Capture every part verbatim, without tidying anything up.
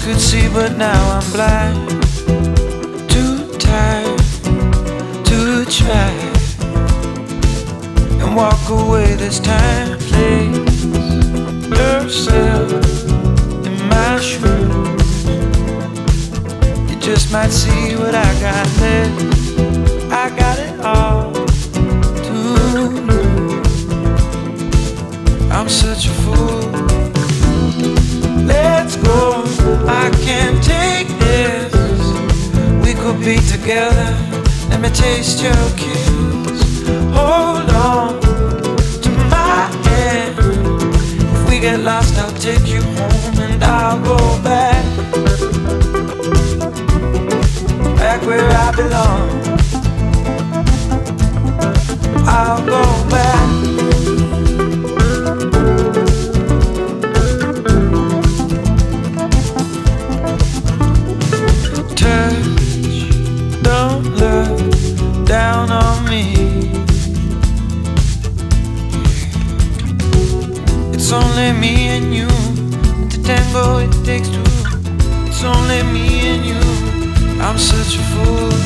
could see, but now I'm blind. Too tired to try and walk away this time. Place yourself in my shoes. You just might see what I got left. I got it all to lose. I'm such a fool. Let's go, I can't take this. We could be together. Let me taste your kiss. Hold on to my hand. If we get lost, I'll take you home and I'll go back, back where I belong. I'll go back. Down on me. It's only me and you. To tango it takes two. It's only me and you. I'm such a fool.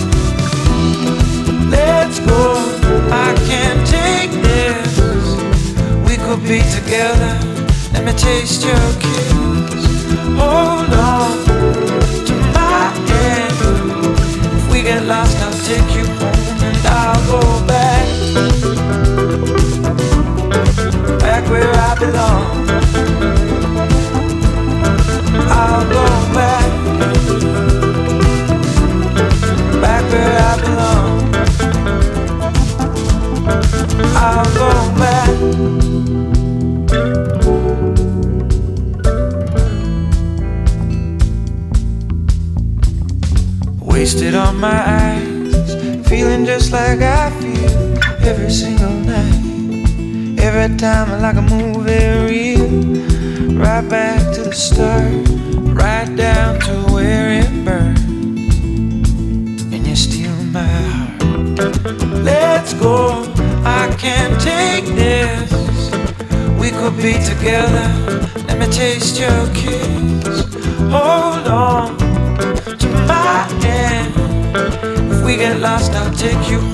Let's go, I can't take this. We could be together. Let me taste your kiss. Hold on to my hand. If we get lost, I'll take you home. I'll go back, back where I belong. I'll go back, back where I belong. I'll go back. Wasted on my eyes, feeling just like I feel every single night. Every time I like a movie reel. Right back to the start, right down to where it burns. And you steal my heart. Let's go, I can't take this. We could be together. Let me taste your kiss. Hold on to my hand. If we get lost, I'll take you